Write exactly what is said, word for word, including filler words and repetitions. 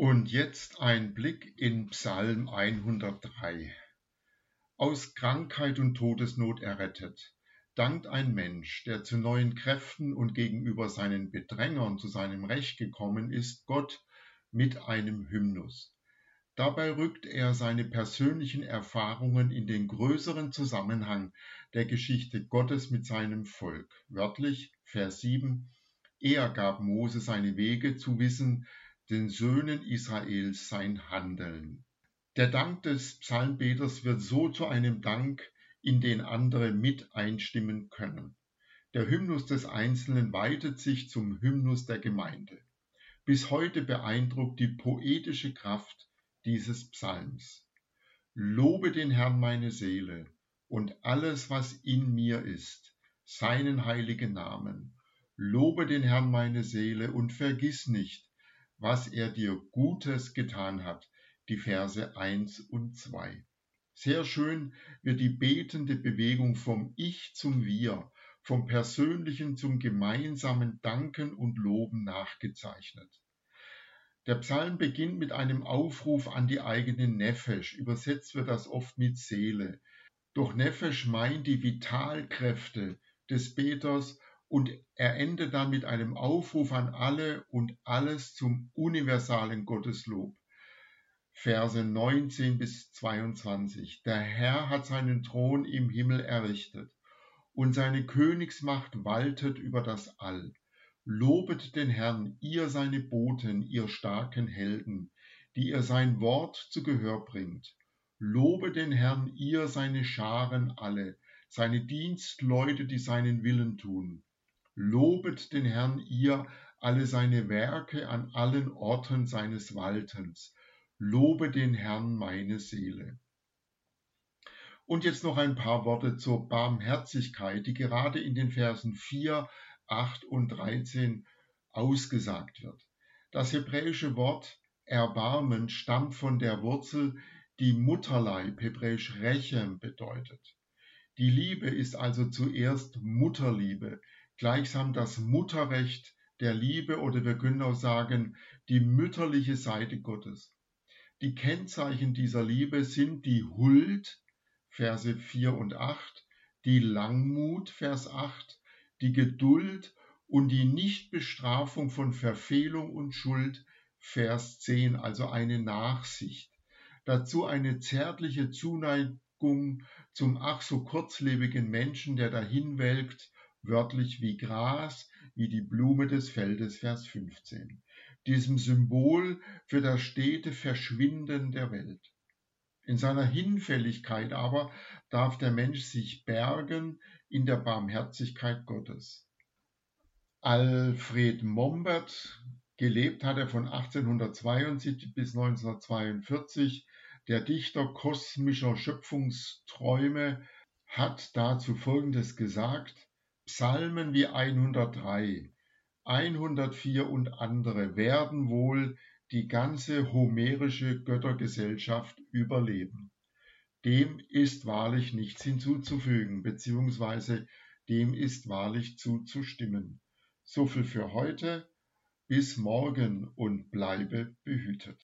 Und jetzt ein Blick in Psalm hundertdrei. Aus Krankheit und Todesnot errettet, dankt ein Mensch, der zu neuen Kräften und gegenüber seinen Bedrängern zu seinem Recht gekommen ist, Gott mit einem Hymnus. Dabei rückt er seine persönlichen Erfahrungen in den größeren Zusammenhang der Geschichte Gottes mit seinem Volk. Wörtlich, Vers sieben, er gab Mose seine Wege zu wissen, den Söhnen Israels sein Handeln. Der Dank des Psalmbeters wird so zu einem Dank, in den andere mit einstimmen können. Der Hymnus des Einzelnen weitet sich zum Hymnus der Gemeinde. Bis heute beeindruckt die poetische Kraft dieses Psalms. Lobe den Herrn meine Seele und alles, was in mir ist, seinen heiligen Namen. Lobe den Herrn meine Seele und vergiss nicht, was er dir Gutes getan hat. Die Verse eins und zwei. Sehr schön wird die betende Bewegung vom Ich zum Wir, vom Persönlichen zum gemeinsamen Danken und Loben nachgezeichnet. Der Psalm beginnt mit einem Aufruf an die eigene Nefesh, übersetzt wird das oft mit Seele. Doch Nefesh meint die Vitalkräfte des Beters und er endet dann mit einem Aufruf an alle und alles zum universalen Gotteslob. Verse neunzehn bis zweiundzwanzig. Der Herr hat seinen Thron im Himmel errichtet und seine Königsmacht waltet über das All. Lobet den Herrn, ihr seine Boten, ihr starken Helden, die ihr sein Wort zu Gehör bringt. Lobe den Herrn, ihr seine Scharen alle, seine Dienstleute, die seinen Willen tun. Lobet den Herrn, ihr alle seine Werke an allen Orten seines Waltens. Lobe den Herrn meine Seele. Und jetzt noch ein paar Worte zur Barmherzigkeit, die gerade in den Versen vier, acht und dreizehn ausgesagt wird. Das hebräische Wort Erbarmen stammt von der Wurzel, die Mutterleib, hebräisch Rechem, bedeutet. Die Liebe ist also zuerst Mutterliebe, gleichsam das Mutterrecht der Liebe oder wir können auch sagen, die mütterliche Seite Gottes. Die Kennzeichen dieser Liebe sind die Huld, Verse vier und acht, die Langmut, Vers acht, die Geduld und die Nichtbestrafung von Verfehlung und Schuld, Vers zehn, also eine Nachsicht. Dazu eine zärtliche Zuneigung zum ach so kurzlebigen Menschen, der dahinwelkt, wörtlich wie Gras, wie die Blume des Feldes, Vers fünfzehn. Diesem Symbol für das stete Verschwinden der Welt. In seiner Hinfälligkeit aber darf der Mensch sich bergen in der Barmherzigkeit Gottes. Alfred Mombert, gelebt hat er von achtzehnhundertzweiundsiebzig bis neunzehnhundertzweiundvierzig, der Dichter kosmischer Schöpfungsträume, hat dazu Folgendes gesagt: Psalmen wie hundertdrei, hundertvier und andere werden wohl die ganze homerische Göttergesellschaft überleben. Dem ist wahrlich nichts hinzuzufügen, beziehungsweise dem ist wahrlich zuzustimmen. So viel für heute, bis morgen und bleibe behütet.